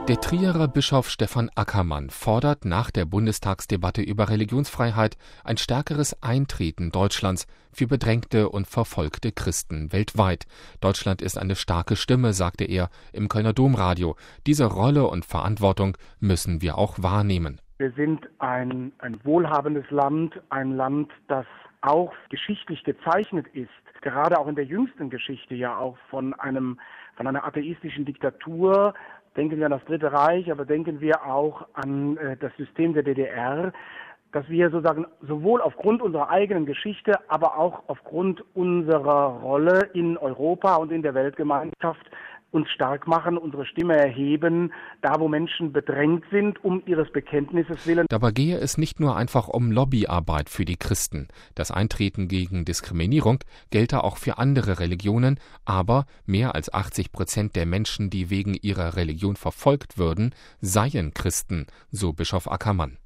Der Trierer Bischof Stefan Ackermann fordert nach der Bundestagsdebatte über Religionsfreiheit ein stärkeres Eintreten Deutschlands für bedrängte und verfolgte Christen weltweit. Deutschland ist eine starke Stimme, sagte er im Kölner Domradio. Diese Rolle und Verantwortung müssen wir auch wahrnehmen. Wir sind ein wohlhabendes Land, ein Land, das auch geschichtlich gezeichnet ist, gerade auch in der jüngsten Geschichte ja auch von einer atheistischen Diktatur. Denken wir an das Dritte Reich, aber denken wir auch an das System der DDR, dass wir sozusagen sowohl aufgrund unserer eigenen Geschichte, aber auch aufgrund unserer Rolle in Europa und in der Weltgemeinschaft uns stark machen, unsere Stimme erheben, da wo Menschen bedrängt sind, um ihres Bekenntnisses willen. Dabei gehe es nicht nur einfach um Lobbyarbeit für die Christen. Das Eintreten gegen Diskriminierung gelte auch für andere Religionen, aber mehr als 80% der Menschen, die wegen ihrer Religion verfolgt würden, seien Christen, so Bischof Ackermann.